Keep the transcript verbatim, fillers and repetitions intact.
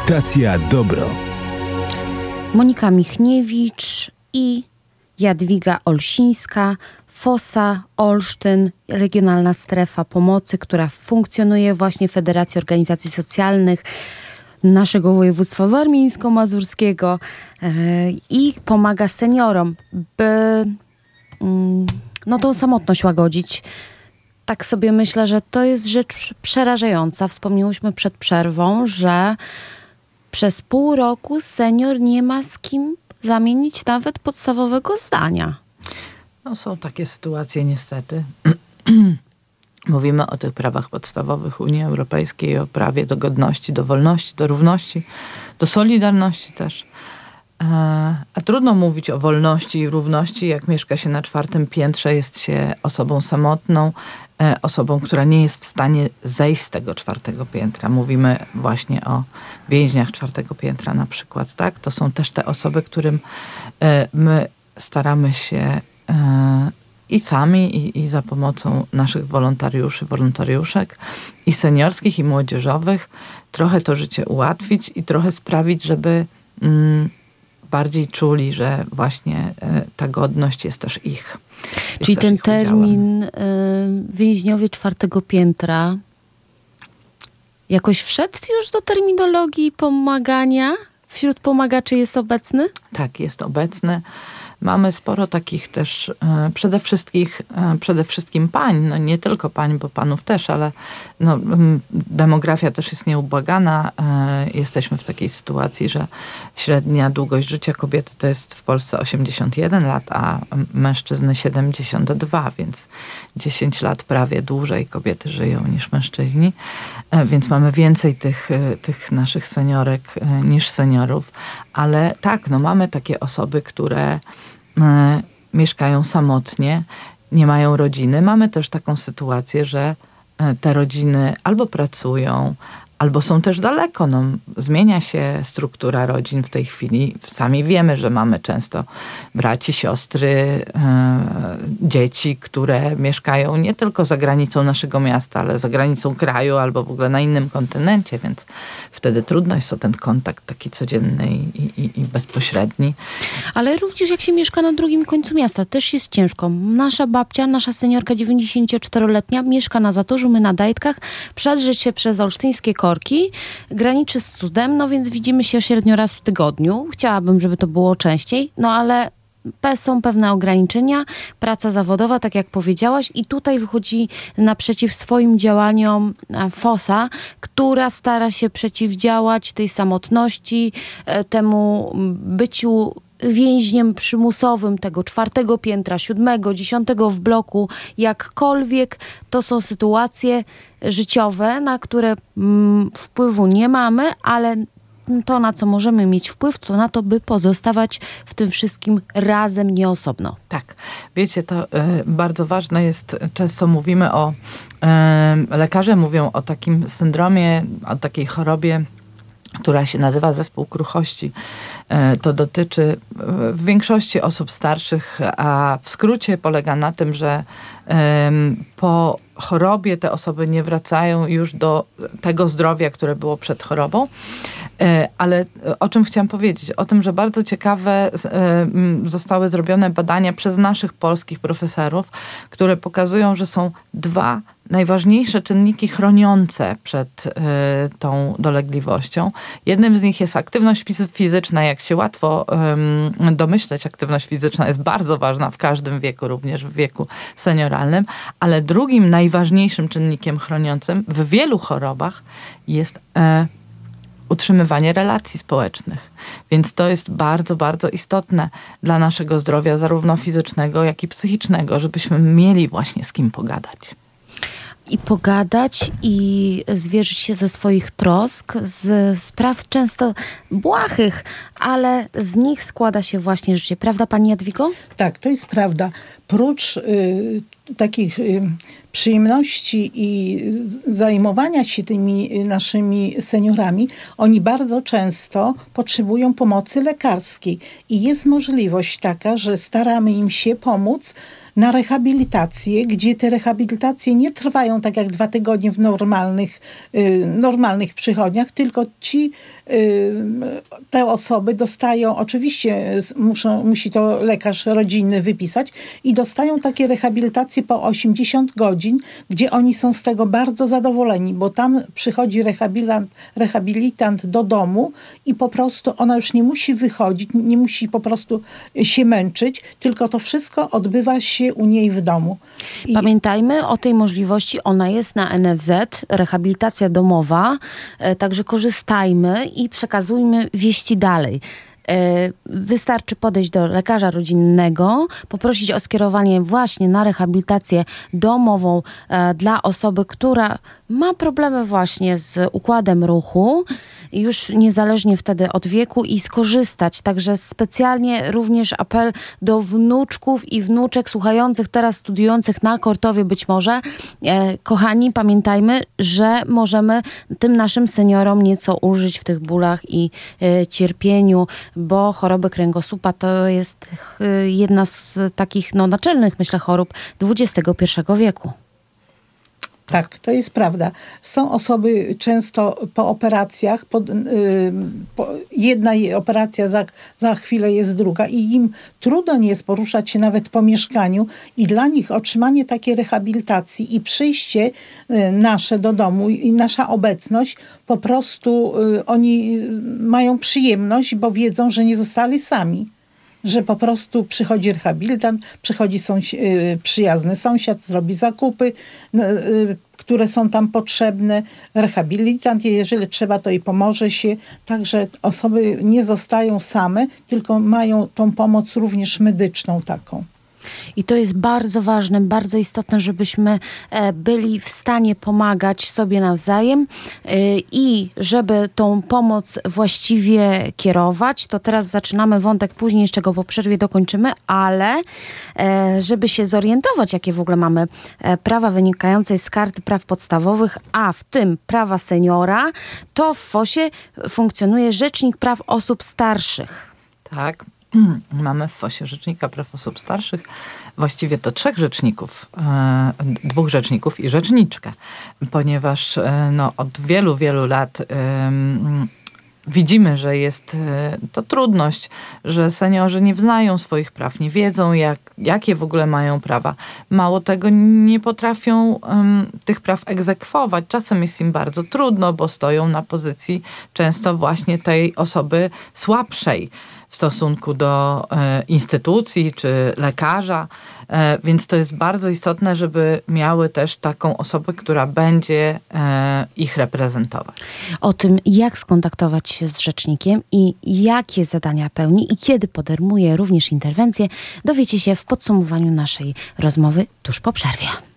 Stacja Dobro. Monika Michniewicz i Jadwiga Olsińska, Fossa, Olsztyn, Regionalna Strefa Pomocy, która funkcjonuje właśnie w Federacji Organizacji Socjalnych naszego województwa warmińsko-mazurskiego yy, i pomaga seniorom, by yy, no, tą samotność łagodzić. Tak sobie myślę, że to jest rzecz przerażająca. Wspomniałyśmy przed przerwą, że przez pół roku senior nie ma z kim zamienić nawet podstawowego zdania. No, są takie sytuacje niestety. Mówimy o tych prawach podstawowych Unii Europejskiej, o prawie do godności, do wolności, do równości, do solidarności też. A trudno mówić o wolności i równości, jak mieszka się na czwartym piętrze, jest się osobą samotną, osobą, która nie jest w stanie zejść z tego czwartego piętra. Mówimy właśnie o więźniach czwartego piętra na przykład, tak? To są też te osoby, którym my staramy się i sami, i, i za pomocą naszych wolontariuszy, wolontariuszek i seniorskich, i młodzieżowych trochę to życie ułatwić i trochę sprawić, żeby mm, bardziej czuli, że właśnie y, ta godność jest też ich. Jest Czyli też ten ich termin y, więźniowie czwartego piętra jakoś wszedł już do terminologii pomagania? Wśród pomagaczy jest obecny? Tak, jest obecny. Mamy sporo takich też, e, przede wszystkim, e, przede wszystkim pań, no nie tylko pań, bo panów też, ale no, m, demografia też jest nieubłagana. E, jesteśmy w takiej sytuacji, że średnia długość życia kobiety to jest w Polsce osiemdziesiąt jeden lat, a mężczyzny siedemdziesiąt dwa, więc dziesięć lat prawie dłużej kobiety żyją niż mężczyźni. E, więc mamy więcej tych, e, tych naszych seniorek e, niż seniorów, ale tak, no mamy takie osoby, które E, mieszkają samotnie, nie mają rodziny. Mamy też taką sytuację, że e, te rodziny albo pracują, albo są też daleko. No, zmienia się struktura rodzin w tej chwili. Sami wiemy, że mamy często braci, siostry, e, dzieci, które mieszkają nie tylko za granicą naszego miasta, ale za granicą kraju albo w ogóle na innym kontynencie, więc wtedy trudno jest o ten kontakt taki codzienny i, i, i bezpośredni. Ale również jak się mieszka na drugim końcu miasta, też jest ciężko. Nasza babcia, nasza seniorka dziewięćdziesięcioczteroletnia mieszka na Zatorzu, my na Dajtkach, przedrzeć się przez olsztyńskie korki, graniczy z cudem, no więc widzimy się średnio raz w tygodniu. Chciałabym, żeby to było częściej, no ale są pewne ograniczenia, praca zawodowa, tak jak powiedziałaś, i tutaj wychodzi naprzeciw swoim działaniom Fossa, która stara się przeciwdziałać tej samotności, temu byciu więźniem przymusowym tego czwartego piętra, siódmego, dziesiątego w bloku, jakkolwiek to są sytuacje życiowe, na które mm, wpływu nie mamy, ale to, na co możemy mieć wpływ, to na to, by pozostawać w tym wszystkim razem, nie osobno. Tak. Wiecie, to y, bardzo ważne jest, często mówimy o, y, lekarze mówią o takim syndromie, o takiej chorobie, która się nazywa zespół kruchości. To dotyczy w większości osób starszych, a w skrócie polega na tym, że po chorobie te osoby nie wracają już do tego zdrowia, które było przed chorobą. Ale o czym chciałam powiedzieć? O tym, że bardzo ciekawe zostały zrobione badania przez naszych polskich profesorów, które pokazują, że są dwa najważniejsze czynniki chroniące przed y, tą dolegliwością. Jednym z nich jest aktywność fizyczna. Jak się łatwo y, domyśleć, aktywność fizyczna jest bardzo ważna w każdym wieku, również w wieku senioralnym, ale drugim najważniejszym czynnikiem chroniącym w wielu chorobach jest y, utrzymywanie relacji społecznych. Więc to jest bardzo, bardzo istotne dla naszego zdrowia, zarówno fizycznego, jak i psychicznego, żebyśmy mieli właśnie z kim pogadać. I pogadać, i zwierzyć się ze swoich trosk, z spraw często błahych, ale z nich składa się właśnie życie. Prawda, pani Jadwigo? Tak, to jest prawda. Prócz y, takich y, przyjemności i zajmowania się tymi naszymi seniorami, oni bardzo często potrzebują pomocy lekarskiej i jest możliwość taka, że staramy im się pomóc na rehabilitację, gdzie te rehabilitacje nie trwają tak jak dwa tygodnie w normalnych, y, normalnych przychodniach, tylko ci, y, te osoby dostają, oczywiście muszą, musi to lekarz rodzinny wypisać i dostają takie rehabilitacje po osiemdziesiąt godzin, gdzie oni są z tego bardzo zadowoleni, bo tam przychodzi rehabilitant, rehabilitant do domu i po prostu ona już nie musi wychodzić, nie musi po prostu się męczyć, tylko to wszystko odbywa się u niej w domu. I pamiętajmy o tej możliwości, ona jest na N F Z, rehabilitacja domowa, także korzystajmy i przekazujmy wieści dalej. Wystarczy podejść do lekarza rodzinnego, poprosić o skierowanie właśnie na rehabilitację domową dla osoby, która ma problemy właśnie z układem ruchu, już niezależnie wtedy od wieku i skorzystać. Także specjalnie również apel do wnuczków i wnuczek słuchających teraz, studiujących na Kortowie być może. E, kochani, pamiętajmy, że możemy tym naszym seniorom nieco ulżyć w tych bólach i e, cierpieniu, bo choroby kręgosłupa to jest e, jedna z takich no, naczelnych, myślę, chorób dwudziestego pierwszego wieku. Tak, to jest prawda. Są osoby często po operacjach, po, yy, po, jedna operacja za, za chwilę jest druga i im trudno nie jest poruszać się nawet po mieszkaniu i dla nich otrzymanie takiej rehabilitacji i przyjście yy, nasze do domu i nasza obecność, po prostu yy, oni mają przyjemność, bo wiedzą, że nie zostali sami. Że po prostu przychodzi rehabilitant, przychodzi sąsi- yy, przyjazny sąsiad, zrobi zakupy, yy, które są tam potrzebne. Rehabilitant, jeżeli trzeba, to i pomoże się. Także osoby nie zostają same, tylko mają tą pomoc również medyczną taką. I to jest bardzo ważne, bardzo istotne, żebyśmy byli w stanie pomagać sobie nawzajem i żeby tą pomoc właściwie kierować. To teraz zaczynamy wątek, później jeszcze go po przerwie dokończymy, ale żeby się zorientować, jakie w ogóle mamy prawa wynikające z Karty Praw Podstawowych, a w tym prawa seniora, to w fosie funkcjonuje Rzecznik Praw Osób Starszych. Tak. Mamy w fosie Rzecznika Praw Osób Starszych właściwie to trzech rzeczników, e, dwóch rzeczników i rzeczniczkę, ponieważ e, no, od wielu, wielu lat e, widzimy, że jest e, to trudność, że seniorzy nie znają swoich praw, nie wiedzą, jak, jakie w ogóle mają prawa. Mało tego, nie potrafią um, tych praw egzekwować. Czasem jest im bardzo trudno, bo stoją na pozycji często właśnie tej osoby słabszej w stosunku do e, instytucji czy lekarza, e, więc to jest bardzo istotne, żeby miały też taką osobę, która będzie e, ich reprezentować. O tym, jak skontaktować się z rzecznikiem i jakie zadania pełni i kiedy podejmuje również interwencje, dowiecie się w podsumowaniu naszej rozmowy tuż po przerwie.